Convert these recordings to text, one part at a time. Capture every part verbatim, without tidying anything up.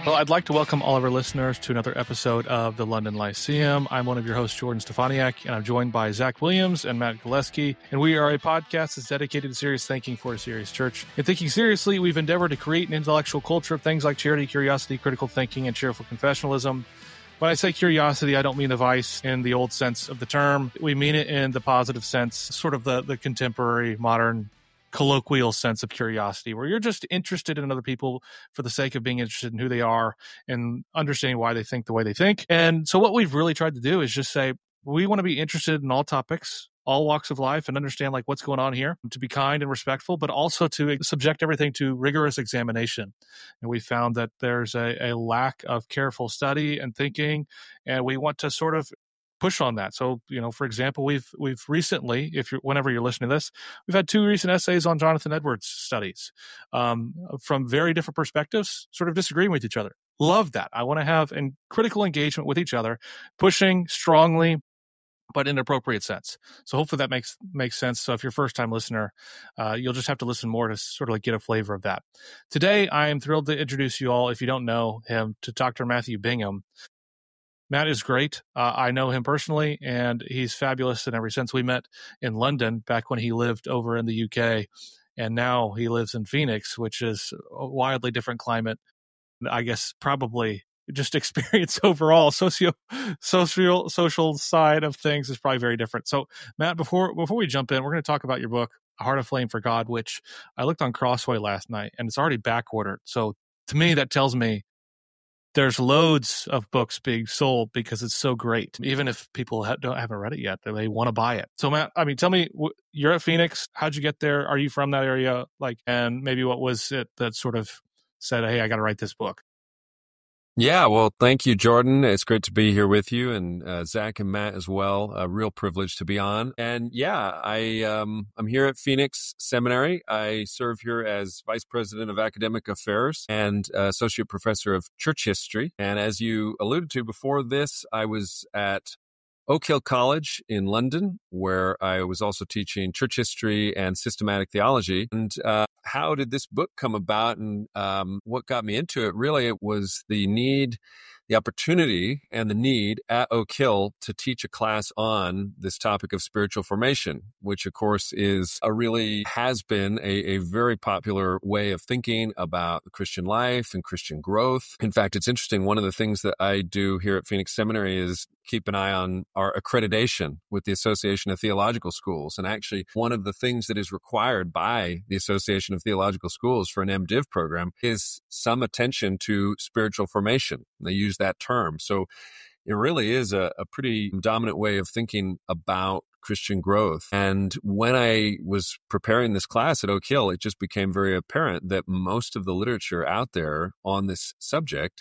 Well, I'd like to welcome all of our listeners to another episode of the London Lyceum. I'm one of your hosts, Jordan Stefaniak, and I'm joined by Zach Williams and Matt Gillespie. And we are a podcast that's dedicated to serious thinking for a serious church. In thinking seriously, we've endeavored to create an intellectual culture of things like charity, curiosity, critical thinking, and cheerful confessionalism. When I say curiosity, I don't mean the vice in the old sense of the term. We mean it in the positive sense, sort of the, the contemporary, modern, colloquial sense of curiosity, where you're just interested in other people for the sake of being interested in who they are and understanding why they think the way they think. And so what we've really tried to do is just say, we want to be interested in all topics, all walks of life, and understand like what's going on here, to be kind and respectful, but also to subject everything to rigorous examination. And we found that there's a, a lack of careful study and thinking, and we want to sort of push on that. So, you know, for example, we've we've recently, if you're whenever you're listening to this, we've had two recent essays on Jonathan Edwards studies um, from very different perspectives, sort of disagreeing with each other. Love that. I want to have in critical engagement with each other, pushing strongly, but in an appropriate sense. So hopefully that makes makes sense. So if you're a first-time listener, uh, you'll just have to listen more to sort of like get a flavor of that. Today, I am thrilled to introduce you all, if you don't know him, to Doctor Matthew Bingham. Matt is great. Uh, I know him personally, and he's fabulous. And ever since we met in London back when he lived over in the U K, and now he lives in Phoenix, which is a wildly different climate. I guess probably just experience overall, socio, social, social side of things is probably very different. So, Matt, before before we jump in, we're going to talk about your book, A Heart Aflame for God, which I looked on Crossway last night, and it's already back ordered. So, to me, that tells me there's loads of books being sold because it's so great. Even if people ha- don't haven't read it yet, they, they want to buy it. So, Matt, I mean, tell me, w- you're at Phoenix. How'd you get there? Are you from that area? Like, and maybe what was it that sort of said, "Hey, I got to write this book"? Yeah, well, thank you, Jordan. It's great to be here with you, and uh, Zach and Matt as well. A real privilege to be on. And yeah, I um, I'm here at Phoenix Seminary. I serve here as Vice President of Academic Affairs and uh, Associate Professor of Church History. And as you alluded to before this, I was at Oak Hill College in London, where I was also teaching church history and systematic theology. And uh, how did this book come about, and um, what got me into it? Really, it was the need, the opportunity, and the need at Oak Hill to teach a class on this topic of spiritual formation, which, of course, is a really has been a, a very popular way of thinking about the Christian life and Christian growth. In fact, it's interesting. One of the things that I do here at Phoenix Seminary is keep an eye on our accreditation with the Association of Theological Schools. And actually, one of the things that is required by the Association of Theological Schools for an MDiv program is some attention to spiritual formation. They use that term. So it really is a, a pretty dominant way of thinking about Christian growth. And when I was preparing this class at Oak Hill, it just became very apparent that most of the literature out there on this subject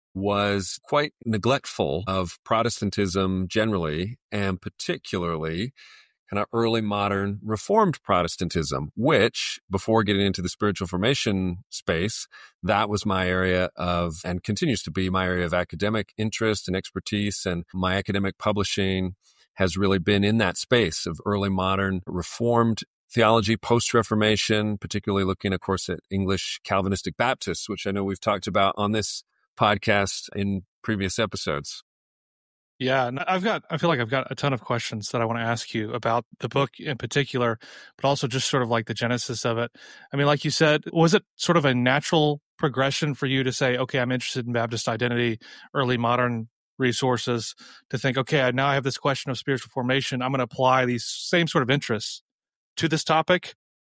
was quite neglectful of Protestantism generally, and particularly kind of early modern Reformed Protestantism, which, before getting into the spiritual formation space, that was my area of, and continues to be my area of academic interest and expertise. And my academic publishing has really been in that space of early modern Reformed theology, post-Reformation, particularly looking, of course, at English Calvinistic Baptists, which I know we've talked about on this podcast in previous episodes. Yeah, and I've got, I feel like I've got a ton of questions that I want to ask you about the book in particular, but also just sort of like the genesis of it. I mean, like you said, was it sort of a natural progression for you to say, okay, I'm interested in Baptist identity, early modern resources, to think, okay, now I have this question of spiritual formation. I'm going to apply these same sort of interests to this topic?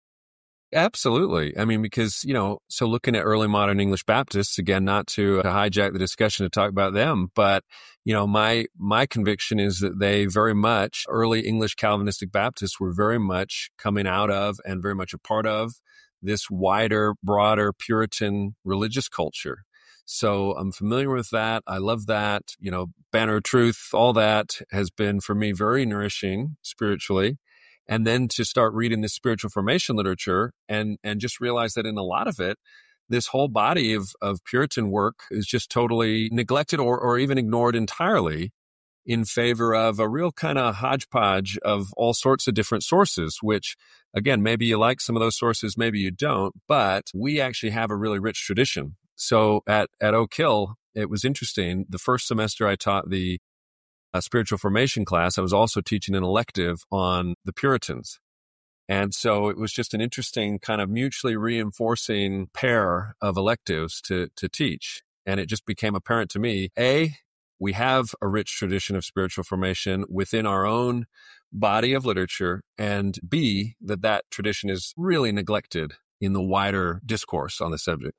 Absolutely. I mean, because, you know, so looking at early modern English Baptists, again, not to, to hijack the discussion to talk about them, but, you know, my, my conviction is that they very much, early English Calvinistic Baptists were very much coming out of and very much a part of this wider, broader Puritan religious culture. So I'm familiar with that. I love that. You know, Banner of Truth, all that has been for me very nourishing spiritually. And then to start reading this spiritual formation literature and, and just realize that in a lot of it, this whole body of, of Puritan work is just totally neglected or, or even ignored entirely in favor of a real kind of hodgepodge of all sorts of different sources, which, again, maybe you like some of those sources, maybe you don't, but we actually have a really rich tradition so at, at Oak Hill, it was interesting. The first semester I taught the uh, spiritual formation class, I was also teaching an elective on the Puritans. And so it was just an interesting kind of mutually reinforcing pair of electives to, to teach. And it just became apparent to me, A, we have a rich tradition of spiritual formation within our own body of literature, and B, that that tradition is really neglected in the wider discourse on the subject.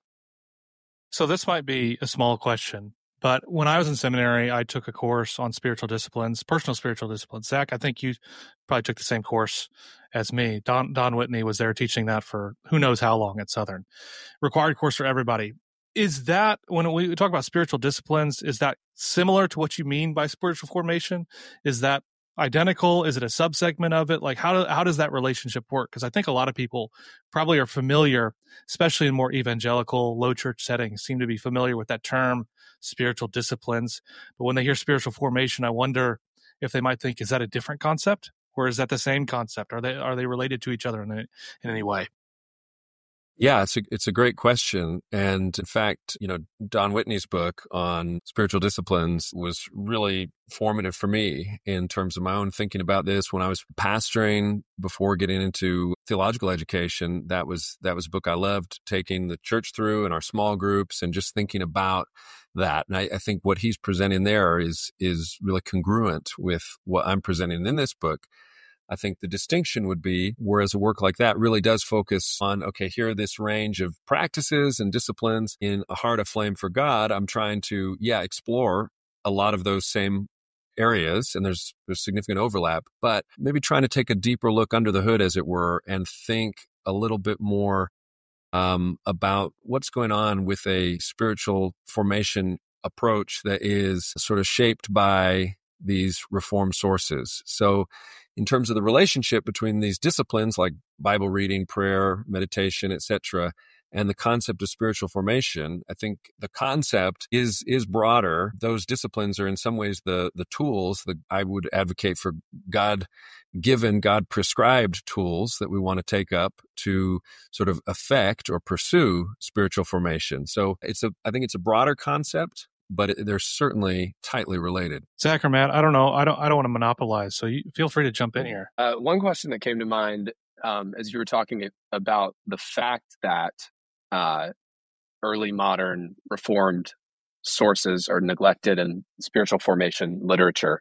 So this might be a small question, but when I was in seminary, I took a course on spiritual disciplines, personal spiritual disciplines. Zach, I think you probably took the same course as me. Don, Don Whitney was there teaching that for who knows how long at Southern. Required course for everybody. Is that, when we talk about spiritual disciplines, is that similar to what you mean by spiritual formation? Is that identical? Is it a subsegment of it? Like, how do, how does that relationship work? Because I think a lot of people probably are familiar, especially in more evangelical, low church settings, seem to be familiar with that term, spiritual disciplines. But when they hear spiritual formation, I wonder if they might think, is that a different concept? Or is that the same concept? Are they are they related to each other in, a, in any way? Yeah, it's a, it's a great question. And in fact, you know, Don Whitney's book on spiritual disciplines was really formative for me in terms of my own thinking about this. When I was pastoring before getting into theological education, that was, that was a book I loved taking the church through in our small groups and just thinking about that. And I, I think what he's presenting there is, is really congruent with what I'm presenting in this book. I think the distinction would be, whereas a work like that really does focus on, okay, here are this range of practices and disciplines in a heart aflame for God. I'm trying to, yeah, explore a lot of those same areas, and there's there's significant overlap, but maybe trying to take a deeper look under the hood, as it were, and think a little bit more um, about what's going on with a spiritual formation approach that is sort of shaped by these reformed sources. So in terms of the relationship between these disciplines like Bible reading, prayer, meditation, et cetera, and the concept of spiritual formation, I think the concept is is broader. Those disciplines are in some ways the the tools that I would advocate for God-given, God-prescribed tools that we want to take up to sort of affect or pursue spiritual formation. So it's a I think it's a broader concept, but it, they're certainly tightly related. Zach or Matt, I don't know. I don't. I don't want to monopolize. So you feel free to jump in here. Uh, one question that came to mind um, as you were talking about the fact that uh, early modern Reformed sources are neglected in spiritual formation literature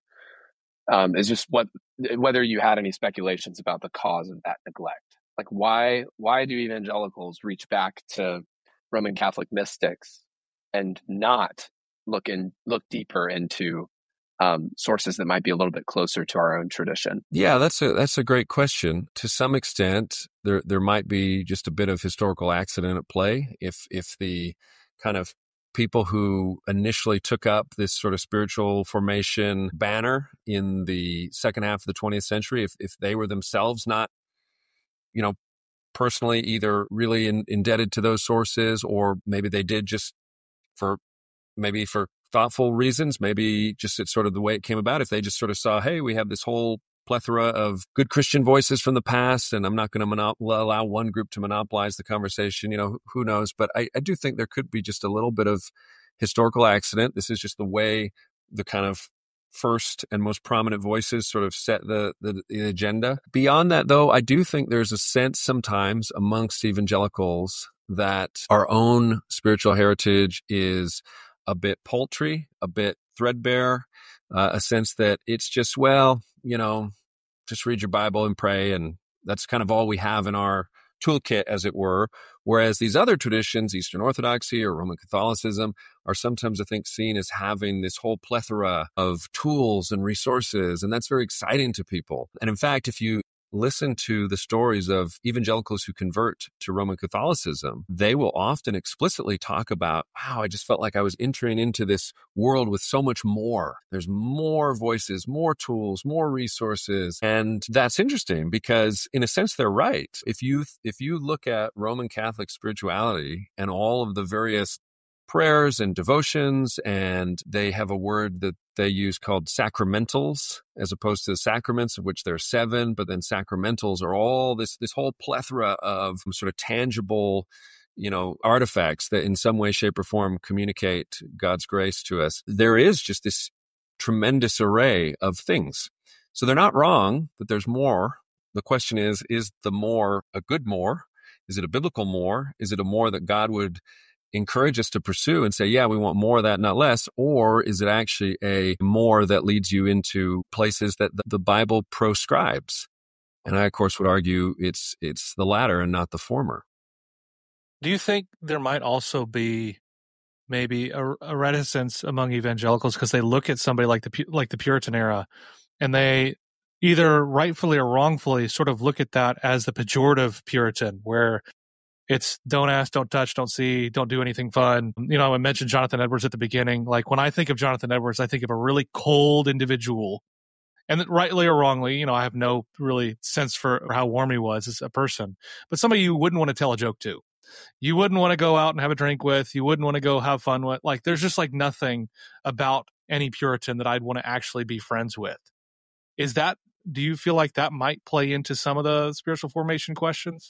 um, is just what whether you had any speculations about the cause of that neglect. Like why why do evangelicals reach back to Roman Catholic mystics and not look in look deeper into um, sources that might be a little bit closer to our own tradition? Yeah, that's a that's a great question. To some extent, there there might be just a bit of historical accident at play. If if the kind of people who initially took up this sort of spiritual formation banner in the second half of the twentieth century, if if they were themselves not, you know, personally either really in, indebted to those sources, or maybe they did just for maybe for thoughtful reasons, maybe just it's sort of the way it came about. If they just sort of saw, hey, we have this whole plethora of good Christian voices from the past, and I'm not going to monop- allow one group to monopolize the conversation, you know, who knows? But I, I do think there could be just a little bit of historical accident. This is just the way the kind of first and most prominent voices sort of set the, the, the agenda. Beyond that, though, I do think there's a sense sometimes amongst evangelicals that our own spiritual heritage is a bit paltry, a bit threadbare, uh, a sense that it's just, well, you know, just read your Bible and pray, and that's kind of all we have in our toolkit, as it were. Whereas these other traditions, Eastern Orthodoxy or Roman Catholicism, are sometimes, I think, seen as having this whole plethora of tools and resources, and that's very exciting to people. And in fact, if you listen to the stories of evangelicals who convert to Roman Catholicism, they will often explicitly talk about, wow, I just felt like I was entering into this world with so much more. There's more voices, more tools, more resources. And that's interesting because in a sense, they're right. If you, if you look at Roman Catholic spirituality and all of the various prayers and devotions, and they have a word that they use called sacramentals, as opposed to the sacraments, of which there are seven, but then sacramentals are all this, this whole plethora of sort of tangible you know, artifacts that in some way, shape, or form communicate God's grace to us. There is just this tremendous array of things. So they're not wrong, but there's more. The question is, is the more a good more? Is it a biblical more? Is it a more that God would encourage us to pursue and say, yeah, we want more of that, not less? Or is it actually a more that leads you into places that the Bible proscribes? And I, of course, would argue it's it's the latter and not the former. Do you think there might also be maybe a, a reticence among evangelicals because they look at somebody like the like the Puritan era, and they either rightfully or wrongfully sort of look at that as the pejorative Puritan, where it's don't ask, don't touch, don't see, don't do anything fun. You know, I mentioned Jonathan Edwards at the beginning. Like when I think of Jonathan Edwards, I think of a really cold individual. And that rightly or wrongly, you know, I have no really sense for how warm he was as a person, but somebody you wouldn't want to tell a joke to. You wouldn't want to go out and have a drink with. You wouldn't want to go have fun with. Like, there's just like nothing about any Puritan that I'd want to actually be friends with. Is that, do you feel like that might play into some of the spiritual formation questions?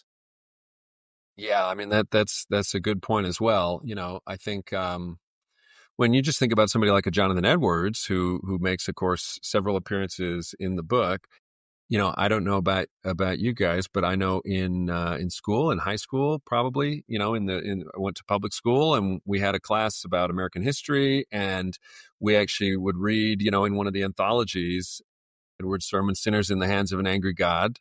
Yeah, I mean, that that's that's a good point as well. You know, I think um, when you just think about somebody like a Jonathan Edwards, who who makes, of course, several appearances in the book, you know, I don't know about about you guys, but I know in uh, in school, in high school, probably, you know, in the in I went to public school and we had a class about American history, and we actually would read, you know, in one of the anthologies, Edwards' sermon, "Sinners in the Hands of an Angry God."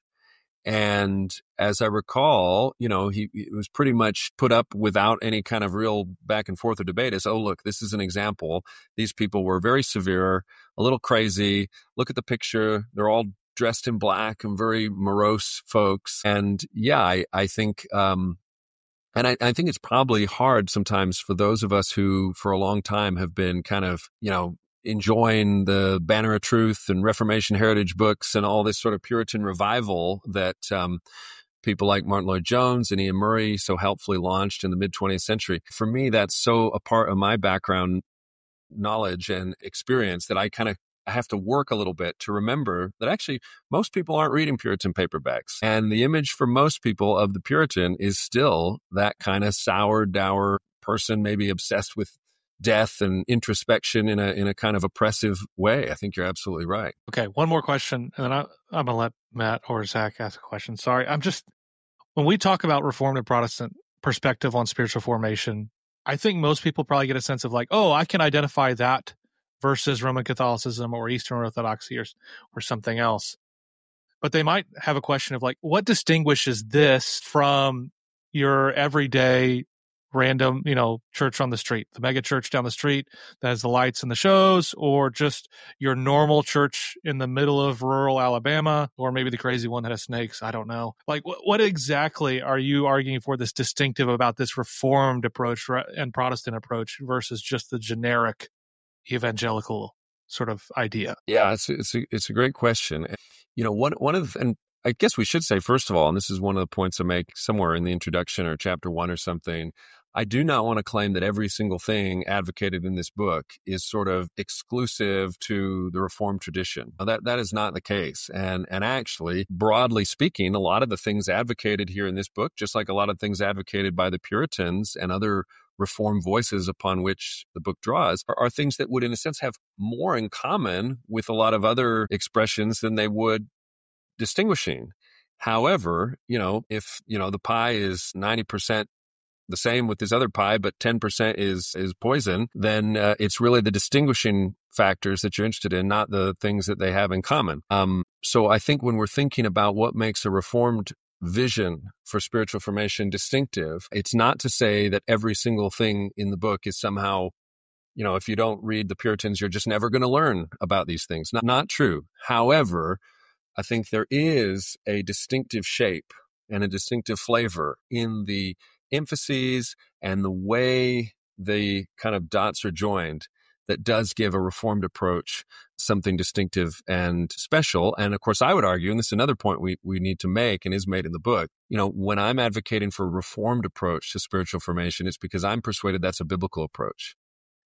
And as I recall, you know, he, he was pretty much put up without any kind of real back and forth or debate as, oh, look, this is an example. These people were very severe, a little crazy. Look at the picture. They're all dressed in black and very morose folks. And yeah, I, I think, um, and I, I think it's probably hard sometimes for those of us who for a long time have been kind of, you know, enjoying the Banner of Truth and Reformation heritage books and all this sort of Puritan revival that um, people like Martin Lloyd-Jones and Ian Murray so helpfully launched in the mid twentieth century. For me, that's so a part of my background knowledge and experience that I kind of I have to work a little bit to remember that actually most people aren't reading Puritan paperbacks. And the image for most people of the Puritan is still that kind of sour, dour person, maybe obsessed with death and introspection in a in a kind of oppressive way. I think you're absolutely right. Okay, one more question, and then I, I'm going to let Matt or Zach ask a question. Sorry, I'm just, when we talk about Reformed and Protestant perspective on spiritual formation, I think most people probably get a sense of like, oh, I can identify that versus Roman Catholicism or Eastern Orthodoxy or, or something else. But they might have a question of like, what distinguishes this from your everyday random, you know, church on the street, the mega church down the street that has the lights and the shows, or just your normal church in the middle of rural Alabama, or maybe the crazy one that has snakes. I don't know. Like, what, what exactly are you arguing for this distinctive about this Reformed approach and Protestant approach versus just the generic evangelical sort of idea? Yeah, it's it's a, it's a great question. You know, one one of the, and I guess we should say, first of all, and this is one of the points I make somewhere in the introduction or chapter one or something, I do not want to claim that every single thing advocated in this book is sort of exclusive to the Reformed tradition. Now, that that is not the case. And and actually, broadly speaking, a lot of the things advocated here in this book, just like a lot of things advocated by the Puritans and other Reformed voices upon which the book draws, are, are things that would, in a sense, have more in common with a lot of other expressions than they would distinguishing. However, you know, if, you know, the pie is ninety percent the same with this other pie, but ten percent is is poison, then uh, it's really the distinguishing factors that you're interested in, not the things that they have in common. Um, so I think when we're thinking about what makes a Reformed vision for spiritual formation distinctive, it's not to say that every single thing in the book is somehow, you know, if you don't read the Puritans, you're just never going to learn about these things. Not, not true. However, I think there is a distinctive shape and a distinctive flavor in the emphases and the way the kind of dots are joined that does give a Reformed approach something distinctive and special. And of course, I would argue, and this is another point we, we need to make and is made in the book, you know, when I'm advocating for a Reformed approach to spiritual formation, it's because I'm persuaded that's a biblical approach.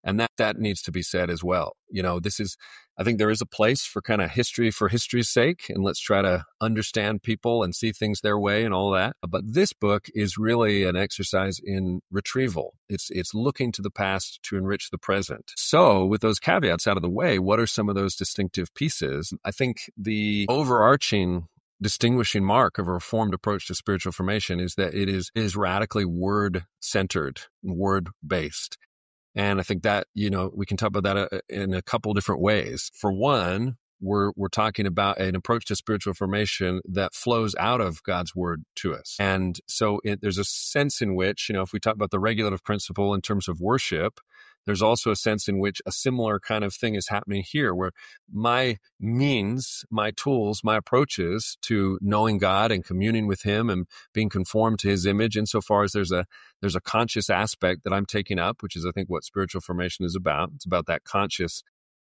And that, that needs to be said as well. You know, this is, I think there is a place for kind of history for history's sake, and let's try to understand people and see things their way and all that. But this book is really an exercise in retrieval. It's, it's looking to the past to enrich the present. So with those caveats out of the way, what are some of those distinctive pieces? I think the overarching distinguishing mark of a Reformed approach to spiritual formation is that it is, is radically word-centered, word-based. And I think that, you know, we can talk about that in a couple different ways. For one, we're we're talking about an approach to spiritual formation that flows out of God's word to us. And so it, there's a sense in which, you know, if we talk about the regulative principle in terms of worship, there's also a sense in which a similar kind of thing is happening here, where my means, my tools, my approaches to knowing God and communing with him and being conformed to his image, insofar as there's a there's a conscious aspect that I'm taking up, which is, I think, what spiritual formation is about. It's about that conscious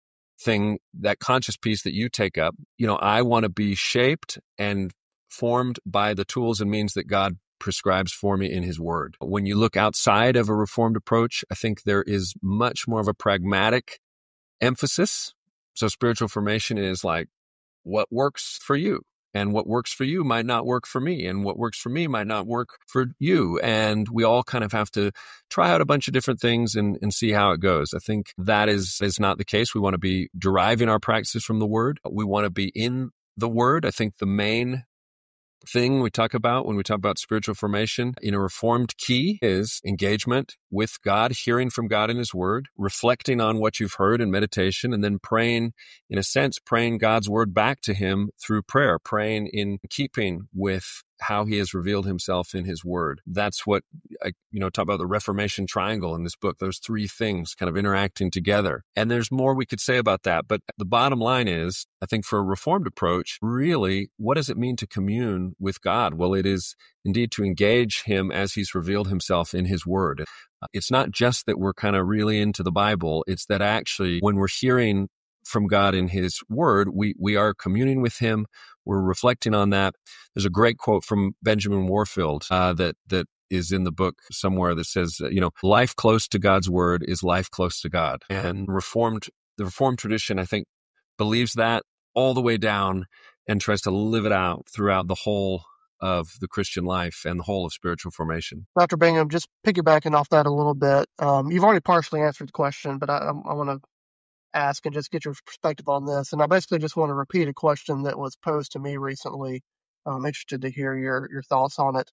thing, that conscious piece that you take up. You know, I want to be shaped and formed by the tools and means that God prescribes for me in his word. When you look outside of a Reformed approach, I think there is much more of a pragmatic emphasis. So spiritual formation is like, what works for you? And what works for you might not work for me. And what works for me might not work for you. And we all kind of have to try out a bunch of different things and, and see how it goes. I think that is, is not the case. We want to be deriving our practices from the word. We want to be in the word. I think the main thing we talk about when we talk about spiritual formation in a Reformed key is engagement with God, hearing from God in his word, reflecting on what you've heard in meditation, and then praying, in a sense, praying God's word back to him through prayer, praying in keeping with how he has revealed himself in his word. That's what I, you know, talk about the Reformation triangle in this book, those three things kind of interacting together. And there's more we could say about that. But the bottom line is, I think for a Reformed approach, really, what does it mean to commune with God? Well, it is indeed to engage him as he's revealed himself in his word. It's not just that we're kind of really into the Bible. It's that actually when we're hearing from God in his word, we, we are communing with him. We're reflecting on that. There's a great quote from Benjamin Warfield uh, that that is in the book somewhere that says, uh, you know, life close to God's word is life close to God. And Reformed, the Reformed tradition, I think, believes that all the way down and tries to live it out throughout the whole of the Christian life and the whole of spiritual formation. Doctor Bingham, just piggybacking off that a little bit, um, you've already partially answered the question, but I, I want to ask and just get your perspective on this. And I basically just want to repeat a question that was posed to me recently. I'm interested to hear your, your thoughts on it.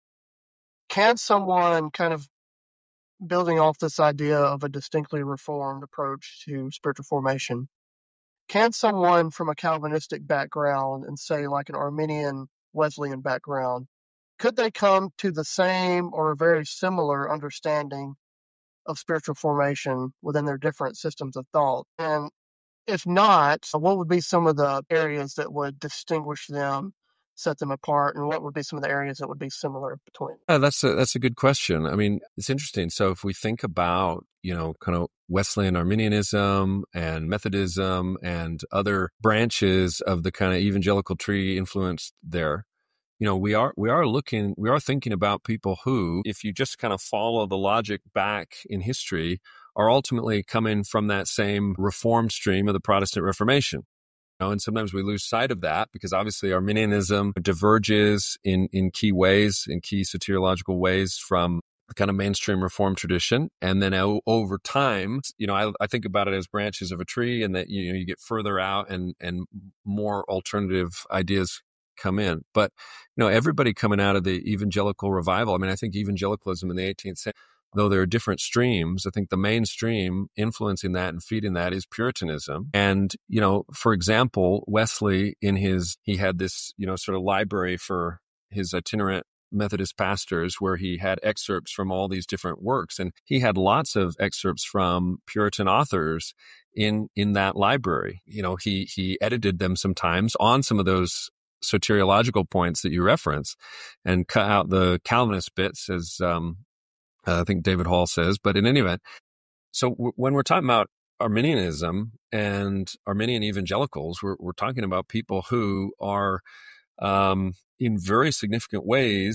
Can someone, kind of building off this idea of a distinctly Reformed approach to spiritual formation, can someone from a Calvinistic background and say like an Arminian Wesleyan background, could they come to the same or a very similar understanding of spiritual formation within their different systems of thought? And if not, what would be some of the areas that would distinguish them, set them apart, and what would be some of the areas that would be similar between? Uh, that's a that's a good question. I mean, it's interesting. So if we think about, you know, kind of Wesleyan Arminianism and Methodism and other branches of the kind of evangelical tree influenced there, you know, we are we are looking, we are thinking about people who, if you just kind of follow the logic back in history, are ultimately coming from that same Reformed stream of the Protestant Reformation. You know, and sometimes we lose sight of that because obviously Arminianism diverges in, in key ways, in key soteriological ways from the kind of mainstream Reformed tradition. And then o- over time, you know, I, I think about it as branches of a tree, and that, you know, you get further out and, and more alternative ideas come in. But, you know, everybody coming out of the evangelical revival, I mean, I think evangelicalism in the eighteenth century, though there are different streams, I think the mainstream influencing that and feeding that is Puritanism. And, you know, for example, Wesley in his, he had this, you know, sort of library for his itinerant Methodist pastors where he had excerpts from all these different works. And he had lots of excerpts from Puritan authors in, in that library. You know, he, he edited them sometimes on some of those soteriological points that you reference and cut out the Calvinist bits, as, um, Uh, I think David Hall says, but in any event, so w- when we're talking about Arminianism and Arminian evangelicals, we're, we're talking about people who are, um, in very significant ways,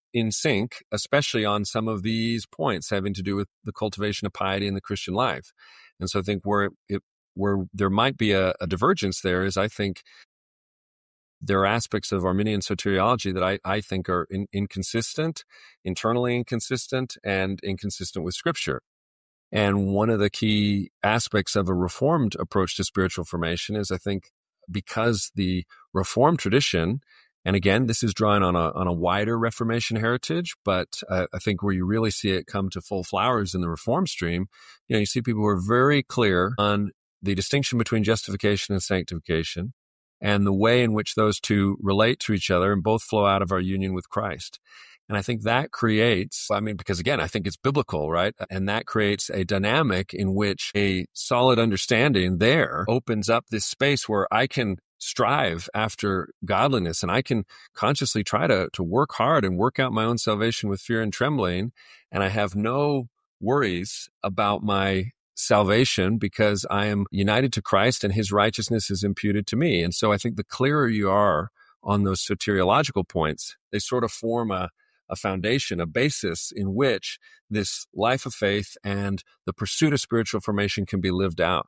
in sync, especially on some of these points having to do with the cultivation of piety in the Christian life. And so I think where it, where there might be a, a divergence there is I think there are aspects of Arminian soteriology that I, I think are in, inconsistent, internally inconsistent, and inconsistent with Scripture. And one of the key aspects of a Reformed approach to spiritual formation is, I think, because the Reformed tradition, and again, this is drawing on a on a wider Reformation heritage, but uh, I think where you really see it come to full flowers in the Reform stream, you know, you see people who are very clear on the distinction between justification and sanctification, and the way in which those two relate to each other and both flow out of our union with Christ. And I think that creates, I mean, because again, I think it's biblical, right? And that creates a dynamic in which a solid understanding there opens up this space where I can strive after godliness and I can consciously try to, to work hard and work out my own salvation with fear and trembling. And I have no worries about my salvation because I am united to Christ and his righteousness is imputed to me. And so I think the clearer you are on those soteriological points, they sort of form a a foundation, a basis in which this life of faith and the pursuit of spiritual formation can be lived out.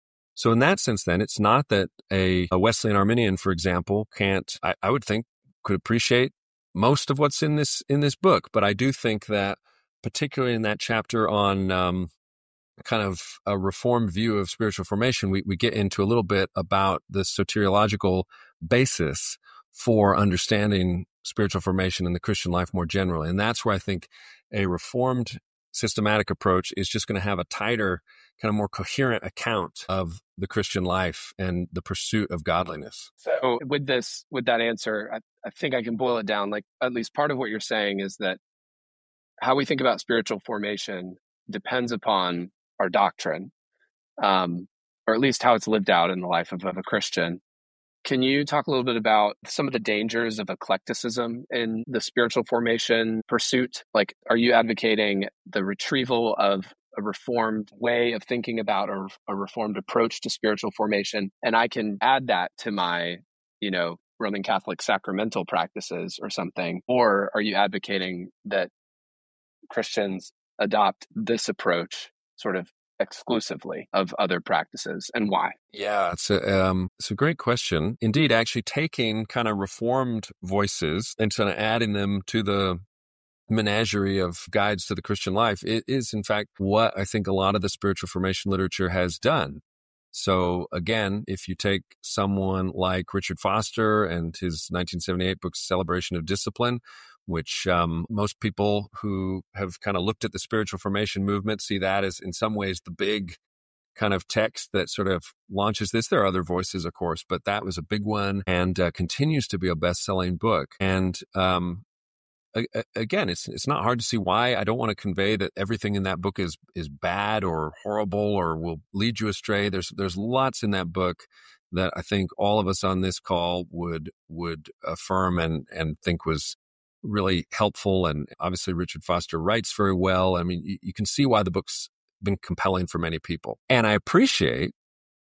So in that sense, then, it's not that a, a Wesleyan Arminian, for example, can't, I, I would think, could appreciate most of what's in this in this book. But I do think that, particularly in that chapter on um, kind of a Reformed view of spiritual formation, we, we get into a little bit about the soteriological basis for understanding spiritual formation in the Christian life more generally. And that's where I think a Reformed systematic approach is just going to have a tighter, kind of more coherent account of the Christian life and the pursuit of godliness. So with this, with that answer, I, I think I can boil it down. Like, at least part of what you're saying is that how we think about spiritual formation depends upon our doctrine, um, or at least how it's lived out in the life of, of a Christian. Can you talk a little bit about some of the dangers of eclecticism in the spiritual formation pursuit? Like, are you advocating the retrieval of a reformed way of thinking about a, a reformed approach to spiritual formation? And I can add that to my, you know, Roman Catholic sacramental practices or something. Or are you advocating that Christians adopt this approach sort of exclusively of other practices, and why? Yeah, it's a, um, it's a great question. Indeed, actually taking kind of Reformed voices and kind of adding them to the menagerie of guides to the Christian life, it is in fact what I think a lot of the spiritual formation literature has done. So again, if you take someone like Richard Foster and his nineteen seventy-eight book, Celebration of Discipline, which um, most people who have kind of looked at the spiritual formation movement see that as in some ways the big kind of text that sort of launches this. There are other voices, of course, but that was a big one and uh, continues to be a best-selling book. And um, a- again, it's it's not hard to see why. I don't want to convey that everything in that book is is bad or horrible or will lead you astray. There's there's lots in that book that I think all of us on this call would would affirm and and think was really helpful. And obviously Richard Foster writes very well. I mean, you, you can see why the book's been compelling for many people. And I appreciate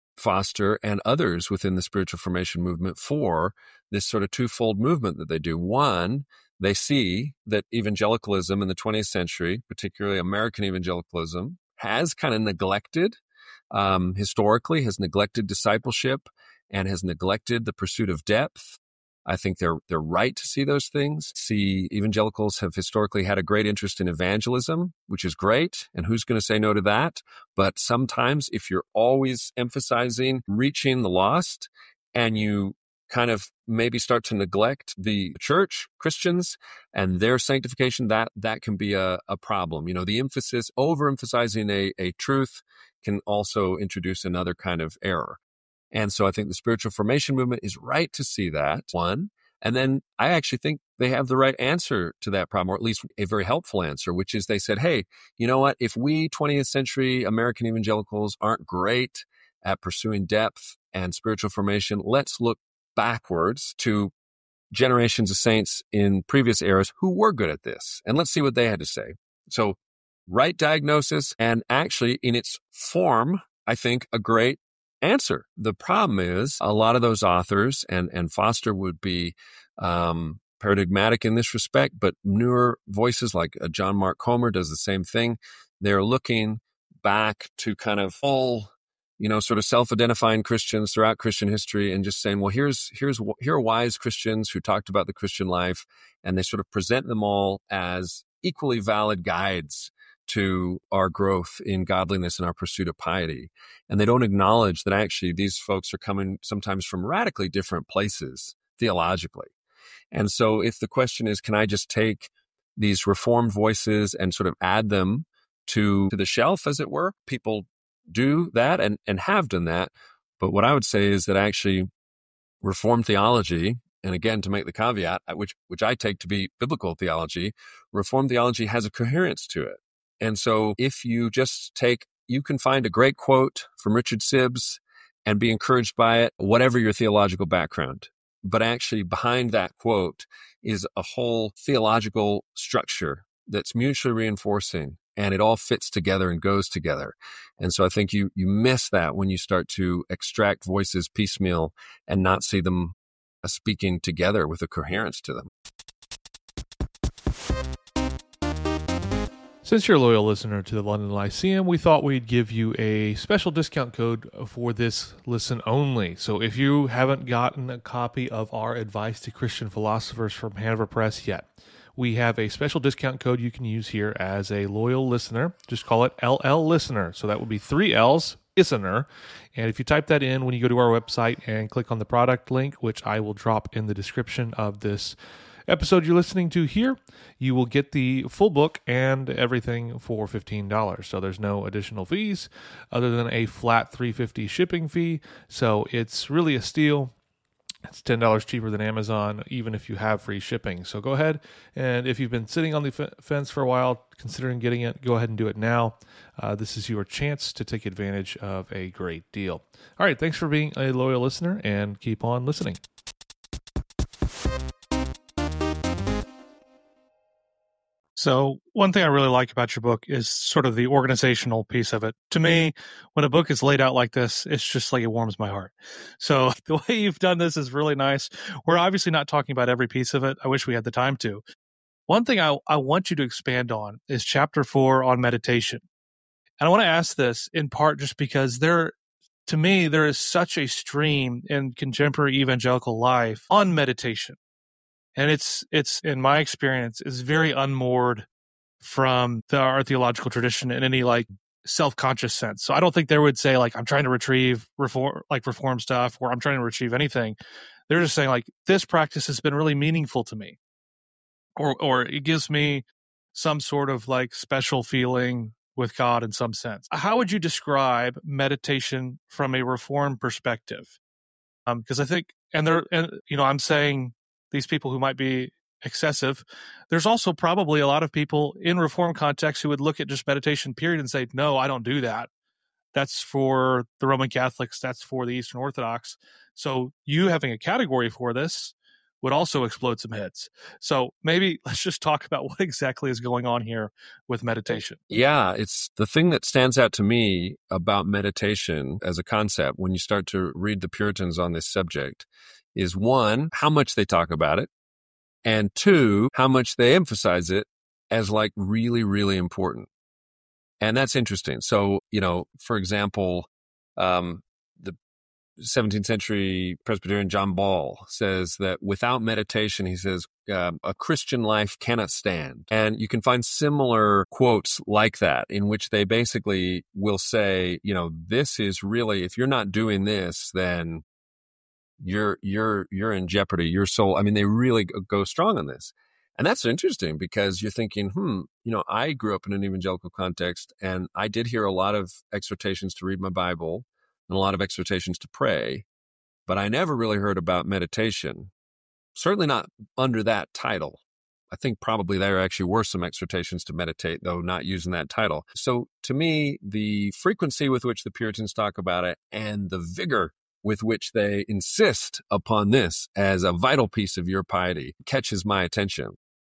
Foster and others within the spiritual formation movement for this sort of twofold movement that they do. One, they see that evangelicalism in the twentieth century, particularly American evangelicalism, has kind of neglected, um, historically, has neglected discipleship and has neglected the pursuit of depth. I think they're they're right to see those things. See, evangelicals have historically had a great interest in evangelism, which is great. And who's going to say no to that? But sometimes if you're always emphasizing reaching the lost and you kind of maybe start to neglect the church, Christians, and their sanctification, that that can be a, a problem. You know, the emphasis, overemphasizing a, a truth can also introduce another kind of error. And so I think the spiritual formation movement is right to see that, one. And then I actually think they have the right answer to that problem, or at least a very helpful answer, which is they said, hey, you know what? If we twentieth century American evangelicals aren't great at pursuing depth and spiritual formation, let's look backwards to generations of saints in previous eras who were good at this. And let's see what they had to say. So right diagnosis, and actually in its form, I think a great answer. The problem is a lot of those authors, and, and Foster would be um, paradigmatic in this respect, but newer voices like uh, John Mark Comer does the same thing. They're looking back to kind of full, you know, sort of self-identifying Christians throughout Christian history and just saying, well, here's, here's, here are wise Christians who talked about the Christian life, and they sort of present them all as equally valid guides to our growth in godliness and our pursuit of piety. And they don't acknowledge that actually these folks are coming sometimes from radically different places theologically. And so if the question is, can I just take these Reformed voices and sort of add them to, to the shelf, as it were? People do that and, and have done that. But what I would say is that actually Reformed theology, and again, to make the caveat, which, which I take to be biblical theology, Reformed theology has a coherence to it. And so if you just take, you can find a great quote from Richard Sibbes and be encouraged by it, whatever your theological background. But actually behind that quote is a whole theological structure that's mutually reinforcing, and it all fits together and goes together. And so I think you you miss that when you start to extract voices piecemeal and not see them speaking together with a coherence to them. Since you're a loyal listener to the London Lyceum, we thought we'd give you a special discount code for this listen only. So if you haven't gotten a copy of our Advice to Christian Philosophers from Hanover Press yet, we have a special discount code you can use here as a loyal listener. Just call it L L Listener. So that would be three L's, listener. And if you type that in when you go to our website and click on the product link, which I will drop in the description of this episode you're listening to here, you will get the full book and everything for fifteen dollars. So there's no additional fees other than a flat three dollars and fifty cents shipping fee. So it's really a steal. It's ten dollars cheaper than Amazon, even if you have free shipping. So go ahead, and if you've been sitting on the f- fence for a while, considering getting it, go ahead and do it now. Uh, this is your chance to take advantage of a great deal. All right, thanks for being a loyal listener, and keep on listening. So one thing I really like about your book is sort of the organizational piece of it. To me, when a book is laid out like this, it's just like it warms my heart. So the way you've done this is really nice. We're obviously not talking about every piece of it. I wish we had the time to. One thing I, I want you to expand on is chapter four on meditation. And I want to ask this in part just because there, to me, there is such a stream in contemporary evangelical life on meditation. And it's, it's in my experience, is very unmoored from the, our theological tradition in any like self-conscious sense. So I don't think they would say like, I'm trying to retrieve reform, like reform stuff, or I'm trying to retrieve anything. They're just saying like, this practice has been really meaningful to me, or, or it gives me some sort of like special feeling with God in some sense. How would you describe meditation from a reform perspective? Um, because I think, and there, and you know, I'm saying, these people who might be excessive, there's also probably a lot of people in reform context who would look at just meditation period and say, no, I don't do that. That's for the Roman Catholics. That's for the Eastern Orthodox. So you having a category for this would also explode some heads. So maybe let's just talk about what exactly is going on here with meditation. Yeah, it's the thing that stands out to me about meditation as a concept when you start to read the Puritans on this subject is one, how much they talk about it, and two, how much they emphasize it as like really, really important. And that's interesting. So, you know, for example, um, the seventeenth century Presbyterian John Ball says that without meditation, he says, uh, a Christian life cannot stand. And you can find similar quotes like that in which they basically will say, you know, this is really, if you're not doing this, then you're you're you're in jeopardy, your soul. I mean, they really go strong on this. And that's interesting because you're thinking, hmm, you know, I grew up in an evangelical context and I did hear a lot of exhortations to read my Bible and a lot of exhortations to pray, but I never really heard about meditation, certainly not under that title. I think probably there actually were some exhortations to meditate, though not using that title. So to me, the frequency with which the Puritans talk about it and the vigor with which they insist upon this as a vital piece of your piety catches my attention.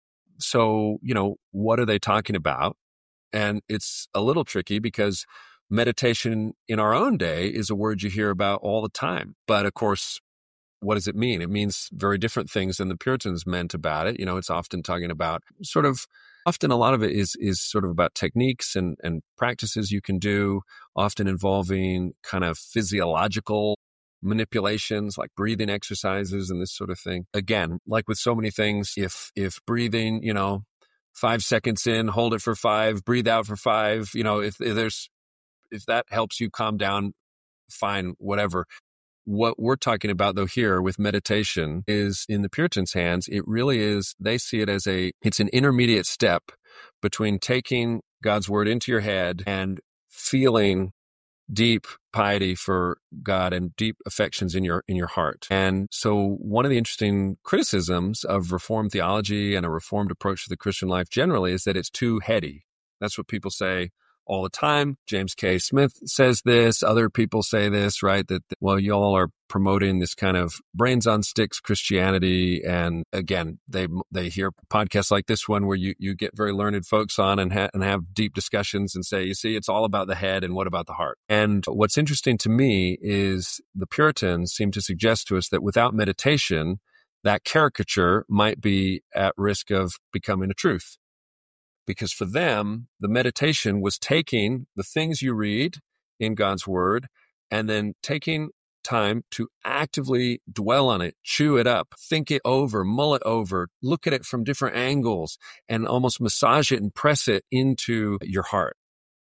So, you know, what are they talking about? And it's a little tricky because meditation in our own day is a word you hear about all the time. But of course, what does it mean? It means very different things than the Puritans meant about it. You know, it's often talking about sort of, often a lot of it is is sort of about techniques and, and practices you can do, often involving kind of physiological manipulations like breathing exercises and this sort of thing. Again, like with so many things, if if breathing, you know, five seconds in, hold it for five, breathe out for five, you know, if, if there's, if that helps you calm down, fine, whatever. What we're talking about though here with meditation is in the Puritans' hands, it really is, they see it as a, it's an intermediate step between taking God's word into your head and feeling deep piety for God and deep affections in your in your heart. And so one of the interesting criticisms of Reformed theology and a Reformed approach to the Christian life generally is that it's too heady. That's what people say all the time. James K. Smith says this. Other people say this, right? That, that well, y'all are promoting this kind of brains on sticks Christianity. And again, they they hear podcasts like this one where you you get very learned folks on and, ha- and have deep discussions and say, you see, it's all about the head and what about the heart? And what's interesting to me is the Puritans seem to suggest to us that without meditation, that caricature might be at risk of becoming a truth. Because for them, the meditation was taking the things you read in God's word and then taking time to actively dwell on it, chew it up, think it over, mull it over, look at it from different angles, and almost massage it and press it into your heart.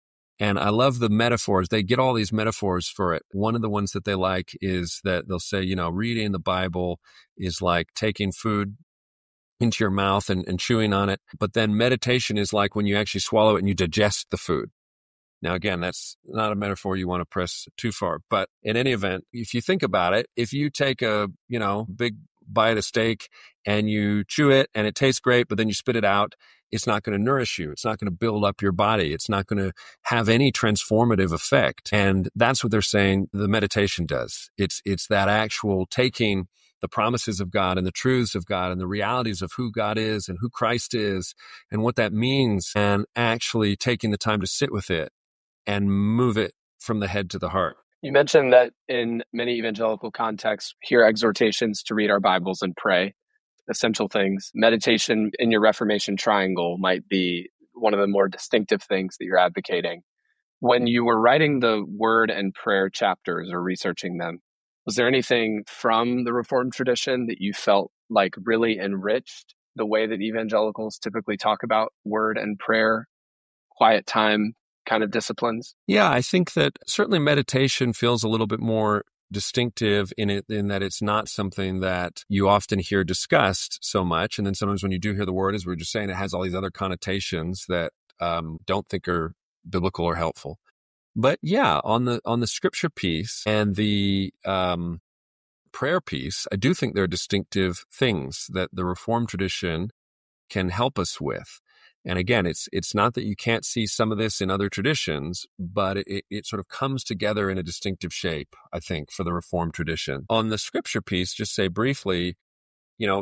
And I love the metaphors. They get all these metaphors for it. One of the ones that they like is that they'll say, you know, reading the Bible is like taking food into your mouth and, and chewing on it. But then meditation is like when you actually swallow it and you digest the food. Now, again, that's not a metaphor you want to press too far. But in any event, if you think about it, if you take a, you know, big bite of steak and you chew it and it tastes great, but then you spit it out, it's not going to nourish you. It's not going to build up your body. It's not going to have any transformative effect. And that's what they're saying the meditation does. It's, it's that actual taking the promises of God and the truths of God and the realities of who God is and who Christ is and what that means, and actually taking the time to sit with it and move it from the head to the heart. You mentioned that in many evangelical contexts, hear exhortations to read our Bibles and pray, essential things. Meditation in your Reformation triangle might be one of the more distinctive things that you're advocating. When you were writing the word and prayer chapters or researching them, was there anything from the Reformed tradition that you felt like really enriched the way that evangelicals typically talk about word and prayer, quiet time kind of disciplines? Yeah, I think that certainly meditation feels a little bit more distinctive in it, in that it's not something that you often hear discussed so much. And then sometimes when you do hear the word, as we were just saying, it has all these other connotations that um, don't think are biblical or helpful. But yeah, on the on the scripture piece and the um, prayer piece, I do think there are distinctive things that the Reformed tradition can help us with. And again, it's it's not that you can't see some of this in other traditions, but it, it sort of comes together in a distinctive shape, I think, for the Reformed tradition. On the scripture piece, just say briefly, you know,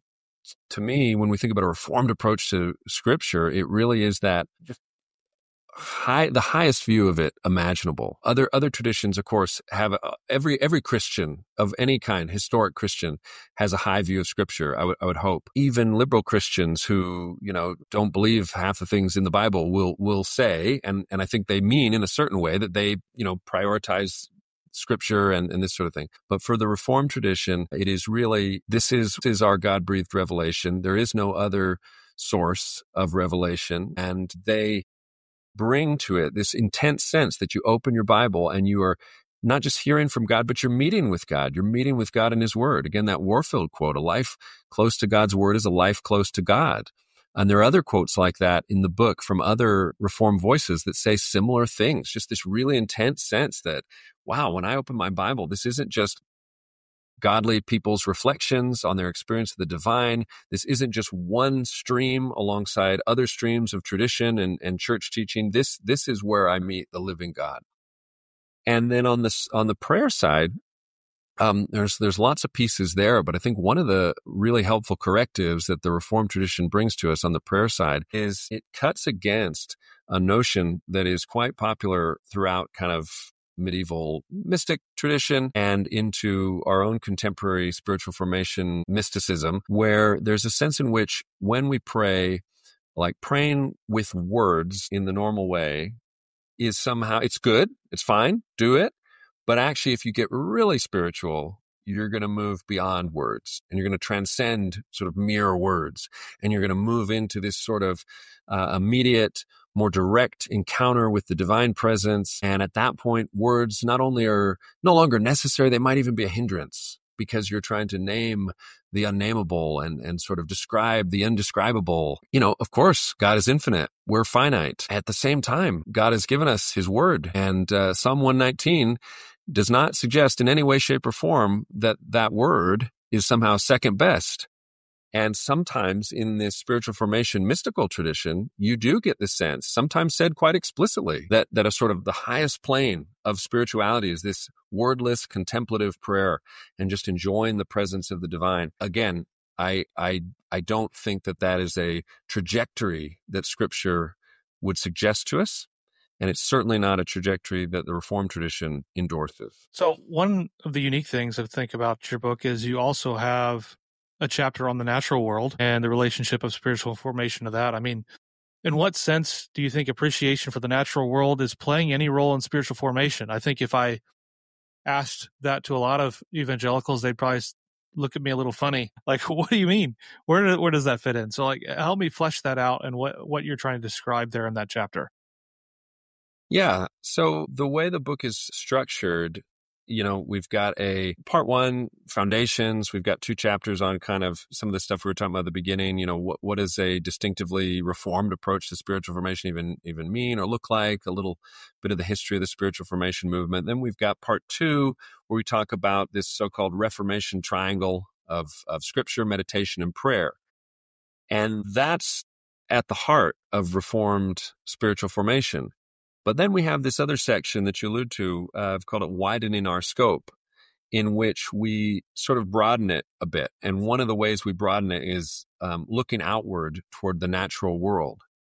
to me, when we think about a Reformed approach to scripture, it really is that just high, the highest view of it imaginable. Other other traditions, of course, have a, every every Christian of any kind, historic Christian, has a high view of Scripture. I would I would hope even liberal Christians who you know don't believe half the things in the Bible will will say, and and I think they mean in a certain way that they you know prioritize Scripture and, and this sort of thing. But for the Reformed tradition, it is really this is this is our God-breathed revelation. There is no other source of revelation, and they bring to it this intense sense that you open your Bible and you are not just hearing from God, but you're meeting with God. You're meeting with God in His Word. Again, that Warfield quote, a life close to God's Word is a life close to God. And there are other quotes like that in the book from other Reformed voices that say similar things, just this really intense sense that, wow, when I open my Bible, this isn't just godly people's reflections on their experience of the divine. This isn't just one stream alongside other streams of tradition and, and church teaching. This this is where I meet the living God. And then on this on the prayer side, um, there's there's lots of pieces there, but I think one of the really helpful correctives that the Reformed tradition brings to us on the prayer side is it cuts against a notion that is quite popular throughout kind of medieval mystic tradition and into our own contemporary spiritual formation mysticism, where there's a sense in which when we pray, like praying with words in the normal way is somehow, it's good, it's fine, do it. But actually, if you get really spiritual, you're going to move beyond words and you're going to transcend sort of mere words. And you're going to move into this sort of uh, immediate, more direct encounter with the divine presence. And at that point, words not only are no longer necessary, they might even be a hindrance because you're trying to name the unnameable and, and sort of describe the indescribable. You know, of course, God is infinite. We're finite. At the same time, God has given us his word. And uh, Psalm one nineteen does not suggest in any way, shape, or form that that word is somehow second best. And sometimes in this spiritual formation mystical tradition, you do get the sense, sometimes said quite explicitly, that, that a sort of the highest plane of spirituality is this wordless contemplative prayer and just enjoying the presence of the divine. Again, I, I, I don't think that that is a trajectory that Scripture would suggest to us. And it's certainly not a trajectory that the Reformed tradition endorses. So one of the unique things I think about your book is you also have a chapter on the natural world and the relationship of spiritual formation to that. I mean, in what sense do you think appreciation for the natural world is playing any role in spiritual formation? I think if I asked that to a lot of evangelicals, they'd probably look at me a little funny. Like, what do you mean? Where, do, where does that fit in? So like, help me flesh that out and what, what you're trying to describe there in that chapter. Yeah. So the way the book is structured, you know, we've got a part one, foundations. We've got two chapters on kind of some of the stuff we were talking about at the beginning. You know, what, what does a distinctively Reformed approach to spiritual formation even, even mean or look like? A little bit of the history of the spiritual formation movement. Then we've got part two, where we talk about this so-called Reformation triangle of, of scripture, meditation, and prayer. And that's at the heart of Reformed spiritual formation. But then we have this other section that you allude to, uh, I've called it widening our scope, in which we sort of broaden it a bit. And one of the ways we broaden it is um, looking outward toward the natural world.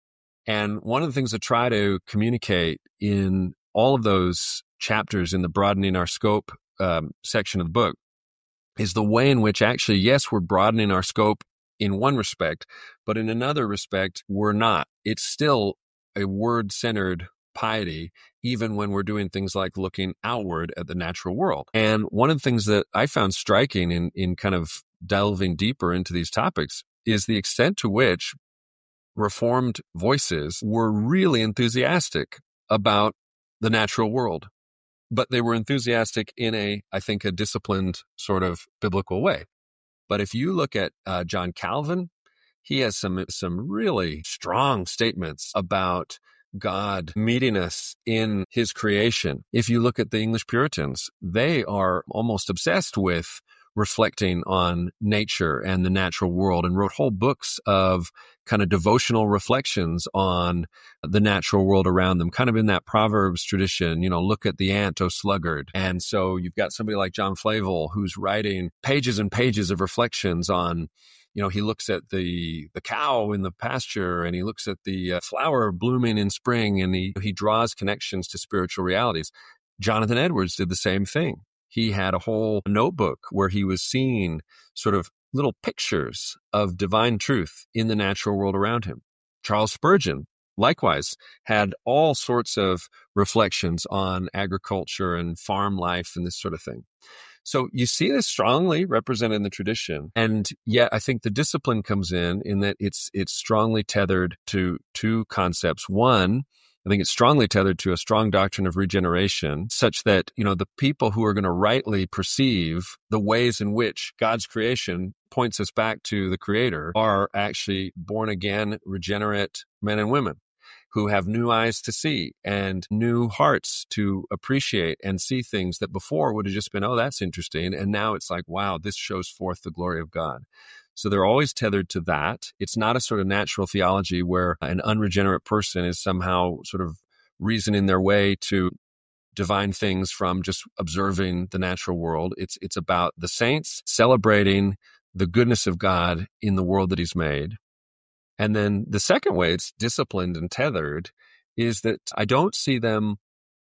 And one of the things I try to communicate in all of those chapters in the broadening our scope um, section of the book is the way in which actually, yes, we're broadening our scope in one respect, but in another respect, we're not. It's still a word-centered piety, even when we're doing things like looking outward at the natural world. And one of the things that I found striking in, in kind of delving deeper into these topics is the extent to which Reformed voices were really enthusiastic about the natural world. But they were enthusiastic in a, I think, a disciplined sort of biblical way. But if you look at uh, John Calvin, he has some some really strong statements about God meeting us in his creation. If you look at the English Puritans, they are almost obsessed with reflecting on nature and the natural world and wrote whole books of kind of devotional reflections on the natural world around them, kind of in that Proverbs tradition, you know, look at the ant, O sluggard. And so you've got somebody like John Flavel who's writing pages and pages of reflections on, you know, he looks at the the cow in the pasture and he looks at the uh, flower blooming in spring and he he draws connections to spiritual realities. Jonathan Edwards did the same thing. He had a whole notebook where he was seeing sort of little pictures of divine truth in the natural world around him. Charles Spurgeon, likewise, had all sorts of reflections on agriculture and farm life and this sort of thing. So you see this strongly represented in the tradition. And yet I think the discipline comes in, in that it's it's strongly tethered to two concepts. One, I think it's strongly tethered to a strong doctrine of regeneration, such that, you know, the people who are going to rightly perceive the ways in which God's creation points us back to the Creator are actually born again, regenerate men and women who have new eyes to see and new hearts to appreciate and see things that before would have just been, oh, that's interesting. And now it's like, wow, this shows forth the glory of God. So they're always tethered to that. It's not a sort of natural theology where an unregenerate person is somehow sort of reasoning their way to divine things from just observing the natural world. It's it's about the saints celebrating the goodness of God in the world that he's made. And then the second way it's disciplined and tethered is that I don't see them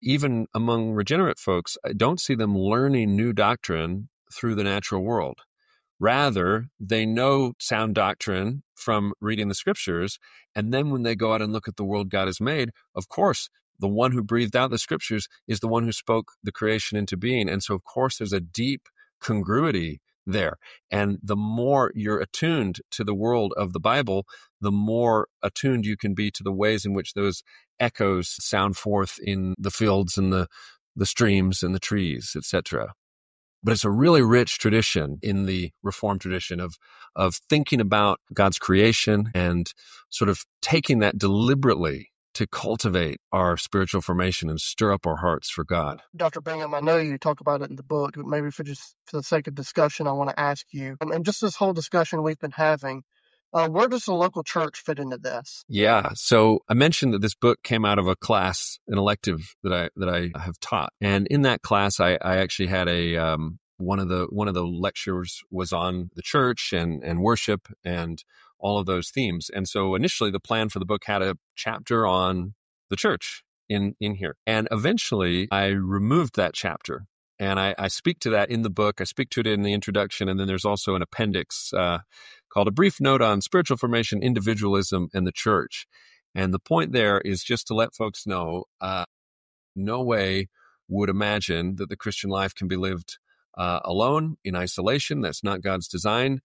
even among regenerate folks, I don't see them learning new doctrine through the natural world. Rather, they know sound doctrine from reading the scriptures. And then when they go out and look at the world God has made, of course, the one who breathed out the scriptures is the one who spoke the creation into being. And so, of course, there's a deep congruity there. And the more you're attuned to the world of the Bible, the more attuned you can be to the ways in which those echoes sound forth in the fields and the, the streams and the trees, et cetera. But it's a really rich tradition in the Reformed tradition of, of thinking about God's creation and sort of taking that deliberately to cultivate our spiritual formation and stir up our hearts for God. Doctor Bingham, I know you talk about it in the book, but maybe for just for the sake of discussion, I want to ask you, and, and just this whole discussion we've been having, uh, where does the local church fit into this? Yeah, so I mentioned that this book came out of a class, an elective that I that I have taught, and in that class, I, I actually had a um, one of the one of the lectures was on the church and and worship and all of those themes. And so initially the plan for the book had a chapter on the church in, in here. And eventually I removed that chapter. And I, I speak to that in the book. I speak to it in the introduction. And then there's also an appendix uh, called A Brief Note on Spiritual Formation, Individualism, and the Church. And the point there is just to let folks know, uh, no way would imagine that the Christian life can be lived uh, alone, in isolation. That's not God's design.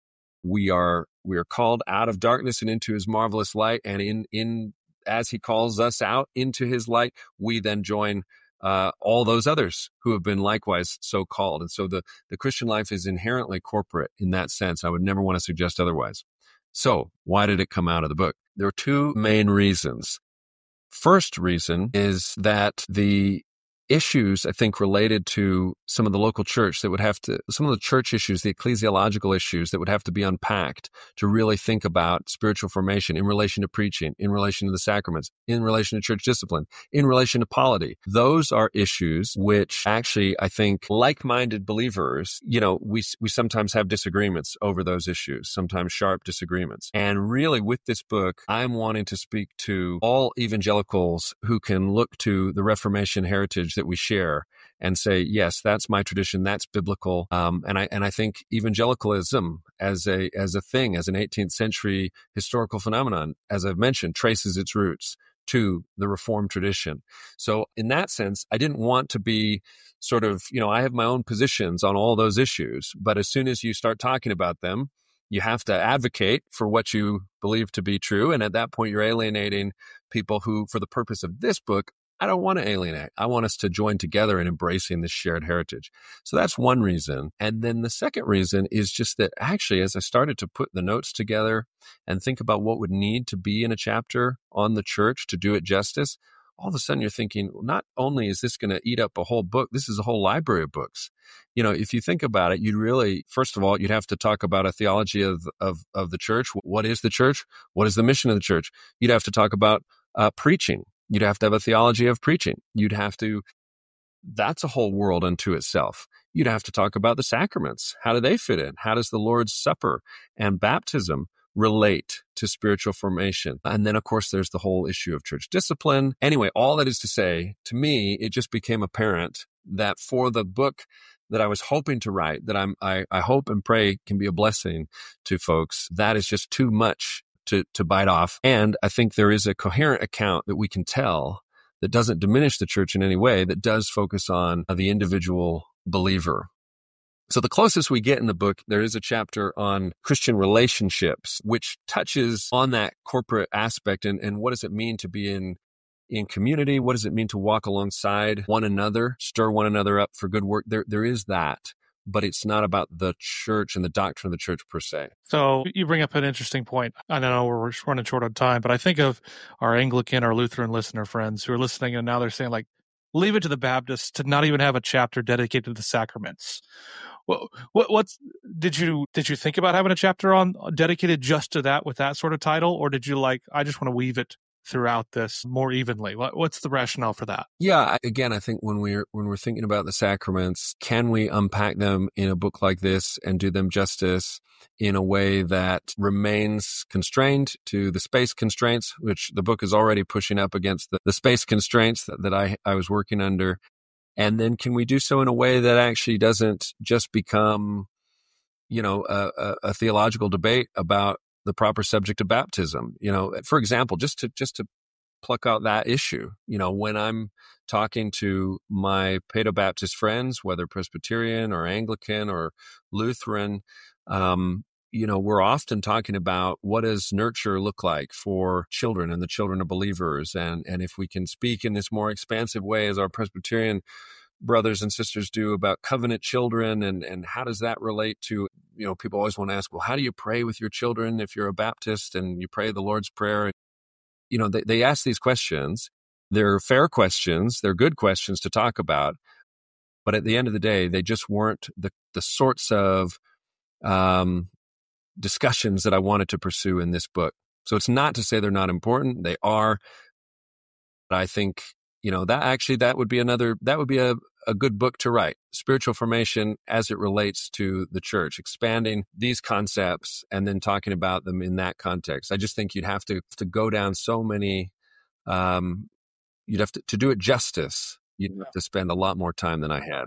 We are we are called out of darkness and into his marvelous light. And in in as he calls us out into his light, we then join uh, all those others who have been likewise so called. And so the, the Christian life is inherently corporate in that sense. I would never want to suggest otherwise. So why did it come out of the book? There are two main reasons. First reason is that the issues, I think, related to some of the local church that would have to, some of the church issues, the ecclesiological issues that would have to be unpacked to really think about spiritual formation in relation to preaching, in relation to the sacraments, in relation to church discipline, in relation to polity. Those are issues which actually, I think, like-minded believers, you know, we, we sometimes have disagreements over those issues, sometimes sharp disagreements. And really with this book, I'm wanting to speak to all evangelicals who can look to the Reformation heritage that we share and say, yes, that's my tradition, that's biblical. Um, and I and I think evangelicalism as a as a thing, as an eighteenth century historical phenomenon, as I've mentioned, traces its roots to the Reformed tradition. So in that sense, I didn't want to be sort of, you know, I have my own positions on all those issues, but as soon as you start talking about them, you have to advocate for what you believe to be true. And at that point, you're alienating people who, for the purpose of this book, I don't want to alienate. I want us to join together in embracing this shared heritage. So that's one reason. And then the second reason is just that actually, as I started to put the notes together and think about what would need to be in a chapter on the church to do it justice, all of a sudden you're thinking, well, not only is this going to eat up a whole book, this is a whole library of books. You know, if you think about it, you'd really, first of all, you'd have to talk about a theology of, of, of the church. What is the church? What is the mission of the church? You'd have to talk about uh, preaching. You'd have to have a theology of preaching. You'd have to, that's a whole world unto itself. You'd have to talk about the sacraments. How do they fit in? How does the Lord's Supper and baptism relate to spiritual formation? And then, of course, there's the whole issue of church discipline. Anyway, all that is to say, to me, it just became apparent that for the book that I was hoping to write, that I'm, I, I hope and pray can be a blessing to folks, that is just too much to, to bite off. And I think there is a coherent account that we can tell that doesn't diminish the church in any way, that does focus on the individual believer. So the closest we get in the book, there is a chapter on Christian relationships, which touches on that corporate aspect and, and what does it mean to be in, in community? What does it mean to walk alongside one another, stir one another up for good work? There, there is that. But it's not about the church and the doctrine of the church per se. So you bring up an interesting point. I know we're running short on time, but I think of our Anglican or Lutheran listener friends who are listening and now they're saying, like, leave it to the Baptists to not even have a chapter dedicated to the sacraments. What, what, what's did you did you think about having a chapter on dedicated just to that with that sort of title, or did you like, I just want to weave it throughout this more evenly? What, what's the rationale for that? Yeah, again, I think when we're when we're thinking about the sacraments, can we unpack them in a book like this and do them justice in a way that remains constrained to the space constraints, which the book is already pushing up against the, the space constraints that, that I, I was working under? And then can we do so in a way that actually doesn't just become, you know, a, a, a theological debate about the proper subject of baptism? You know, for example, just to just to pluck out that issue, you know, when I'm talking to my Paedo-Baptist friends, whether Presbyterian or Anglican or Lutheran, um, you know, we're often talking about what does nurture look like for children and the children of believers, and and if we can speak in this more expansive way as our Presbyterian brothers and sisters do about covenant children, and, and how does that relate to, you know, people always want to ask, well, how do you pray with your children if you're a Baptist and you pray the Lord's Prayer? You know, they, they ask these questions. They're fair questions. They're good questions to talk about. But at the end of the day, they just weren't the, the sorts of um, discussions that I wanted to pursue in this book. So it's not to say they're not important. They are. But I think, you know, that actually, that would be another, that would be a, a good book to write. Spiritual formation as it relates to the church, expanding these concepts and then talking about them in that context. I just think you'd have to, to go down so many, um, you'd have to, to do it justice. You'd have to spend a lot more time than I had.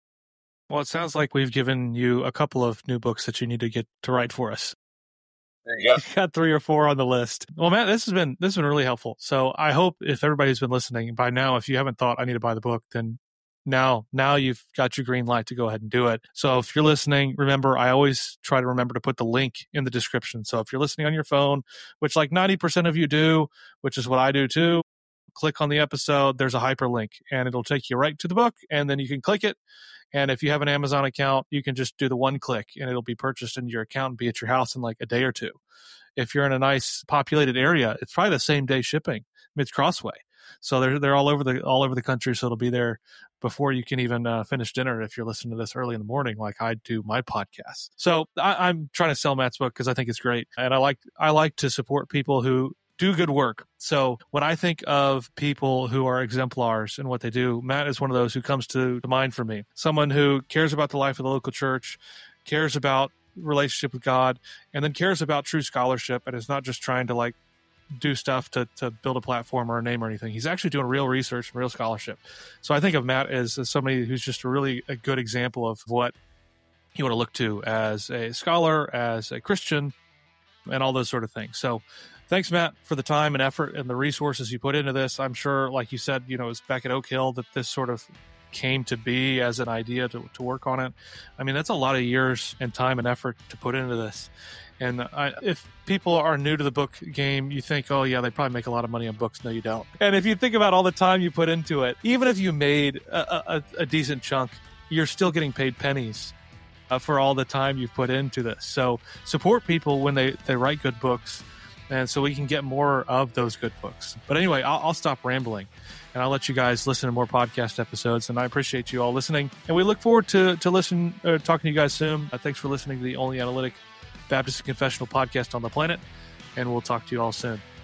Well, it sounds like we've given you a couple of new books that you need to get to write for us. There you go. You got three or four on the list. Well, Matt, this has been this has been really helpful. So I hope if everybody's been listening by now, if you haven't thought I need to buy the book, then now now you've got your green light to go ahead and do it. So if you're listening, remember, I always try to remember to put the link in the description. So if you're listening on your phone, which like ninety percent of you do, which is what I do too, click on the episode. There's a hyperlink, and it'll take you right to the book, and then you can click it. And if you have an Amazon account, you can just do the one click and it'll be purchased into your account and be at your house in like a day or two. If you're in a nice populated area, it's probably the same day shipping. It's Crossway. So they're they're all over the all over the country. So it'll be there before you can even uh, finish dinner if you're listening to this early in the morning, like I do my podcast. So I, I'm trying to sell Matt's book because I think it's great, and I like I like to support people who do good work. So when I think of people who are exemplars in what they do, Matt is one of those who comes to mind for me. Someone who cares about the life of the local church, cares about relationship with God, and then cares about true scholarship, and is not just trying to like do stuff to, to build a platform or a name or anything. He's actually doing real research and real scholarship. So I think of Matt as, as somebody who's just a really a good example of what you want to look to as a scholar, as a Christian, and all those sort of things. So thanks, Matt, for the time and effort and the resources you put into this. I'm sure, like you said, you know, it was back at Oak Hill that this sort of came to be as an idea to, to work on it. I mean, that's a lot of years and time and effort to put into this. And I, if people are new to the book game, you think, oh, yeah, they probably make a lot of money on books. No, you don't. And if you think about all the time you put into it, even if you made a, a, a decent chunk, you're still getting paid pennies uh, for all the time you've put into this. So support people when they, they write good books, and so we can get more of those good books. But anyway, I'll, I'll stop rambling, and I'll let you guys listen to more podcast episodes. And I appreciate you all listening, and we look forward to to listen, uh, talking to you guys soon. Uh, thanks for listening to the only analytic Baptist and confessional podcast on the planet, and we'll talk to you all soon.